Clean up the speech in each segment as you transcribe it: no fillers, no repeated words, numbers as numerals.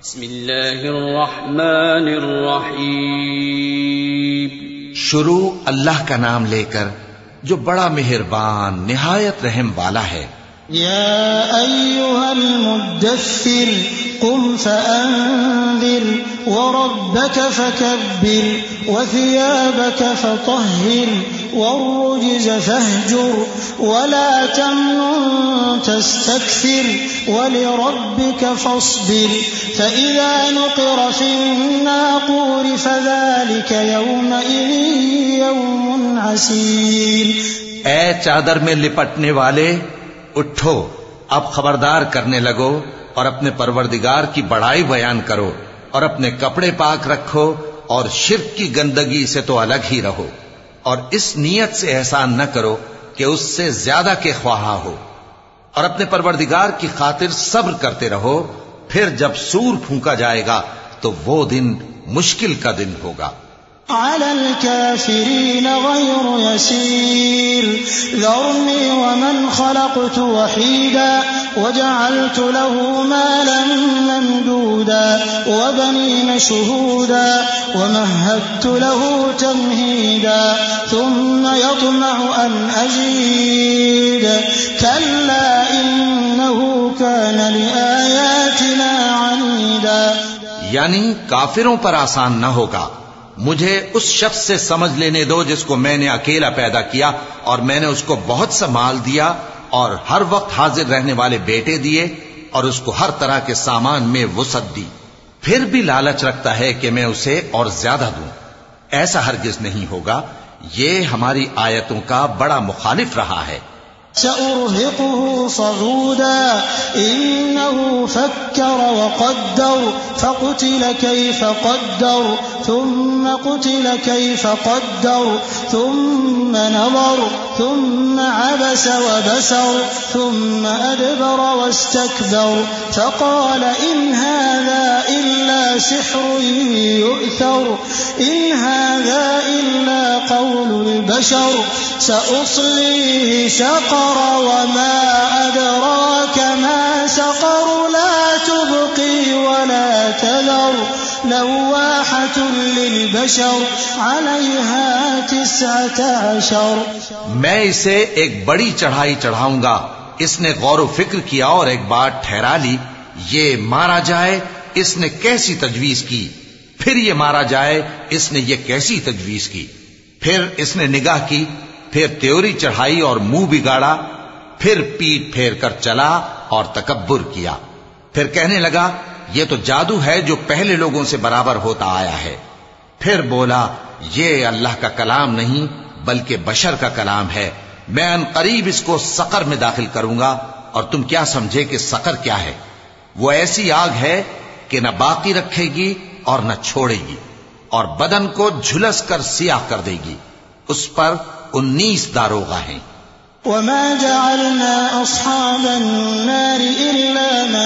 بسم اللہ الرحمن الرحیم. شروع اللہ کا نام لے کر جو بڑا مہربان نہایت رحم والا ہے. یا ایھا المدثر قم فانذر وربک فکبر وثیابک فطہر والرجز فاہجر ولا تمنن تستکثر ولربک فاصبر فإذا نقر في الناقور فذلك يومئذ يوم عسير. اے چادر میں لپٹنے والے اٹھو، اب خبردار کرنے لگو اور اپنے پروردگار کی بڑائی بیان کرو اور اپنے کپڑے پاک رکھو اور شرک کی گندگی سے تو الگ ہی رہو، اور اس نیت سے احسان نہ کرو کہ اس سے زیادہ کے خواہاں ہو، اور اپنے پروردگار کی خاطر صبر کرتے رہو. پھر جب سور پھونکا جائے گا تو وہ دن مشکل کا دن ہوگا. على الكافرين غير يسير. ذرني ومن خلقت وحيدا وجعلت له مالا ممدودا وبنين شهودا ومهدت له تمهيدا ثم يطمع أن أزيد كلا إنه كان لآياتنا عنيدا. یعنی کافروں پر آسان نہ ہوگا. مجھے اس شخص سے سمجھ لینے دو جس کو میں نے اکیلا پیدا کیا اور میں نے اس کو بہت سا مال دیا اور ہر وقت حاضر رہنے والے بیٹے دیے اور اس کو ہر طرح کے سامان میں وسعت دی. پھر بھی لالچ رکھتا ہے کہ میں اسے اور زیادہ دوں. ایسا ہرگز نہیں ہوگا. یہ ہماری آیتوں کا بڑا مخالف رہا ہے. سأرهقه صعودا إنه فكر وقدر فقتل كيف قدر ثم قتل كيف قدر ثم نظر ثم عبس وبسر ثم أدبر واستكبر فقال إن هذا إلا سحر يؤثر إن هذا إلا قول البشر سأصليه سقر وما أدراك ما سقر لا تبقي ولا تذر لواحة للبشر عليها 19. میں اسے ایک بڑی چڑھائی چڑھاؤں گا. اس نے غور و فکر کیا اور ایک بات ٹھہرا لی. یہ مارا جائے اس نے کیسی تجویز کی، پھر یہ مارا جائے اس نے یہ کیسی تجویز کی. پھر اس نے نگاہ کی، پھر تیوری چڑھائی اور منہ بگاڑا، پھر پیٹ پھیر کر چلا اور تکبر کیا. پھر کہنے لگا یہ تو جادو ہے جو پہلے لوگوں سے برابر ہوتا آیا ہے. پھر بولا یہ اللہ کا کلام نہیں بلکہ بشر کا کلام ہے. میں ان قریب اس کو سقر میں داخل کروں گا. اور تم کیا سمجھے کہ سقر کیا ہے؟ وہ ایسی آگ ہے کہ نہ باقی رکھے گی اور نہ چھوڑے گی، اور بدن کو جھلس کر سیاہ کر دے گی. اس پر 19 داروغہ ہیں. وما جعلنا أصحاب النار إلا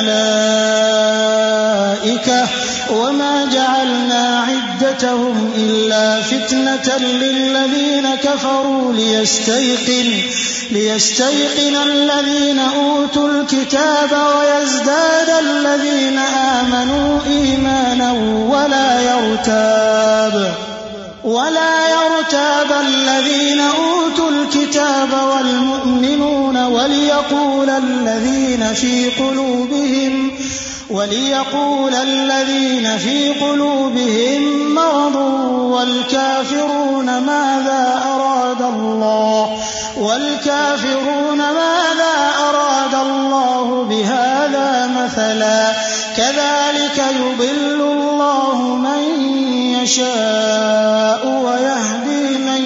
ملائكة وما جعلنا عدتهم إلا فتنة للذين كفروا ليستيقن الذين أوتوا الكتاب ويزداد الذين آمنوا إيمانا ولا يرتاب الذين أوتوا الكتاب والمؤمنون وليقول الذين في قلوبهم مرض والكافرون ماذا أراد الله بهذا مثلا كذلك يضل الله من يشاء ويهدي من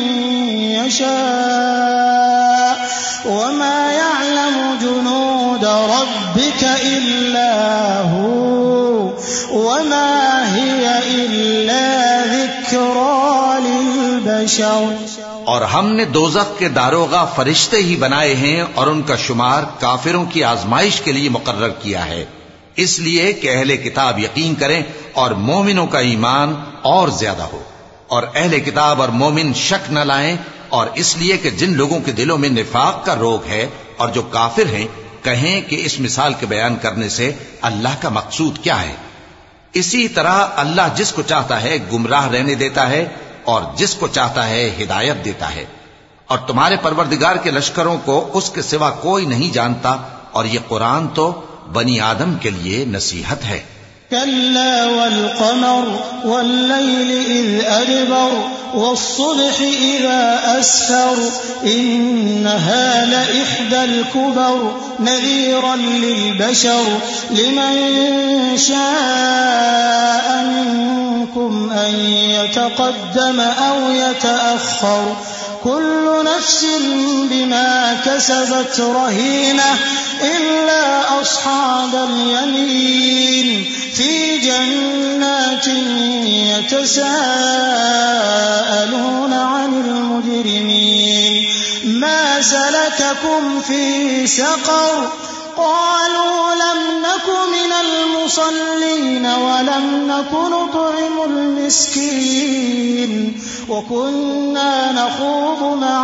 يشاء وما يعلم جنود ربك إلا هو وما هي إلا ذكرى للبشر. اور ہم نے دوزخ کے داروغہ فرشتے ہی بنائے ہیں اور ان کا شمار کافروں کی آزمائش کے لیے مقرر کیا ہے، اس لیے کہ اہل کتاب یقین کریں اور مومنوں کا ایمان اور زیادہ ہو، اور اہل کتاب اور مومن شک نہ لائیں، اور اس لیے کہ جن لوگوں کے دلوں میں نفاق کا روگ ہے اور جو کافر ہیں کہیں کہ اس مثال کے بیان کرنے سے اللہ کا مقصود کیا ہے. اسی طرح اللہ جس کو چاہتا ہے گمراہ رہنے دیتا ہے اور جس کو چاہتا ہے ہدایت دیتا ہے، اور تمہارے پروردگار کے لشکروں کو اس کے سوا کوئی نہیں جانتا، اور یہ قرآن تو بنی آدم کے لیے نصیحت ہے۔ كلا والقمر والليل إذ أدبر والصبح إذا أسفر إنها لإحدى الكبر نذيرا للبشر لمن شاء منكم أن يتقدم أو يتأخر كل نفس بما كسبت رهينة إلا أصحاب اليمين في جنات يتساءلون عن المجرمين ما سلككم في سقر قالوا لم نك من المصلين ولم نك نطعم المسكين وكنا نخوض مع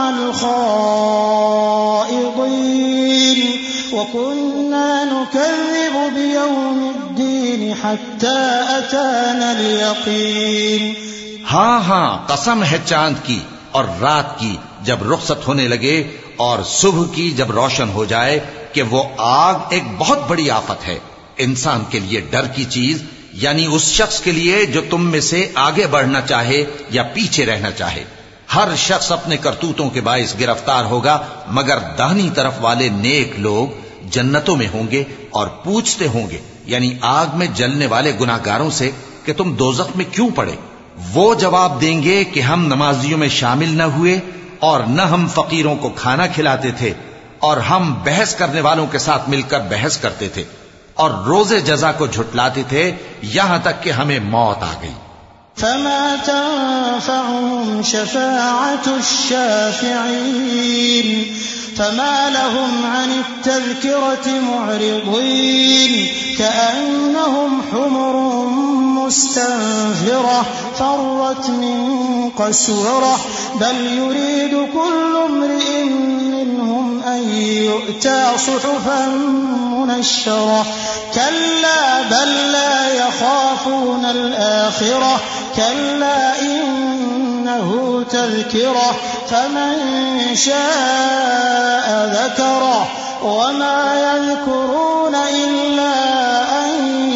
الخائضين وكنا نكذب بيوم الدين حتى أتانا اليقين۔ ہاں قسم ہے چاند کی اور رات کی جب رخصت ہونے لگے اور صبح کی جب روشن ہو جائے کہ وہ آگ ایک بہت بڑی آفت ہے، انسان کے لیے ڈر کی چیز، یعنی اس شخص کے لیے جو تم میں سے آگے بڑھنا چاہے یا پیچھے رہنا چاہے۔ ہر شخص اپنے کرتوتوں کے باعث گرفتار ہوگا، مگر داہنی طرف والے نیک لوگ جنتوں میں ہوں گے اور پوچھتے ہوں گے، یعنی آگ میں جلنے والے گناہگاروں سے کہ تم دوزخ میں کیوں پڑے؟ وہ جواب دیں گے کہ ہم نمازیوں میں شامل نہ ہوئے اور نہ ہم فقیروں کو کھانا کھلاتے تھے اور ہم بحث کرنے والوں کے ساتھ مل کر بحث کرتے تھے اور روز جزا کو جھٹلاتے تھے یہاں تک کہ ہمیں موت آ گئی۔ فما تنفعهم شفاعة الشافعين فما لهم عن التذكرة معرضين كأنهم حمر مستنفرة فرت من قسورة بل يريد كل امرئ منهم أن يؤتى صحفا منشرة كلا بل لا يخافون الآخرة كلا إنه تذكرة فمن شاء ذكره وما يذكرون إلا أن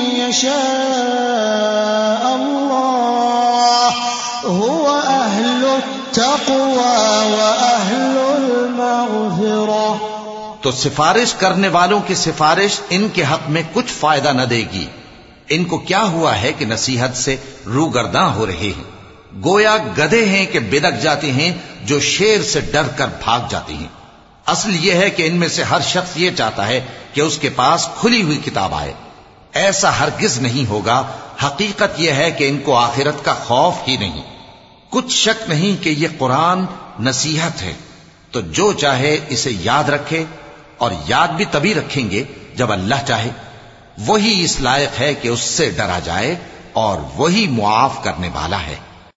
يشاء الله هو أهل التقوى وأهل المغفرة۔ تو سفارش کرنے والوں کی سفارش ان کے حق میں کچھ فائدہ نہ دے گی۔ ان کو کیا ہوا ہے کہ نصیحت سے روگرداں ہو رہے ہیں، گویا گدھے ہیں کہ بدک جاتے ہیں جو شیر سے ڈر کر بھاگ جاتے ہیں۔ اصل یہ ہے کہ ان میں سے ہر شخص یہ چاہتا ہے کہ اس کے پاس کھلی ہوئی کتاب آئے، ایسا ہرگز نہیں ہوگا۔ حقیقت یہ ہے کہ ان کو آخرت کا خوف ہی نہیں۔ کچھ شک نہیں کہ یہ قرآن نصیحت ہے، تو جو چاہے اسے یاد رکھے، اور یاد بھی تبھی رکھیں گے جب اللہ چاہے۔ وہی اس لائق ہے کہ اس سے ڈرا جائے اور وہی معاف کرنے والا ہے۔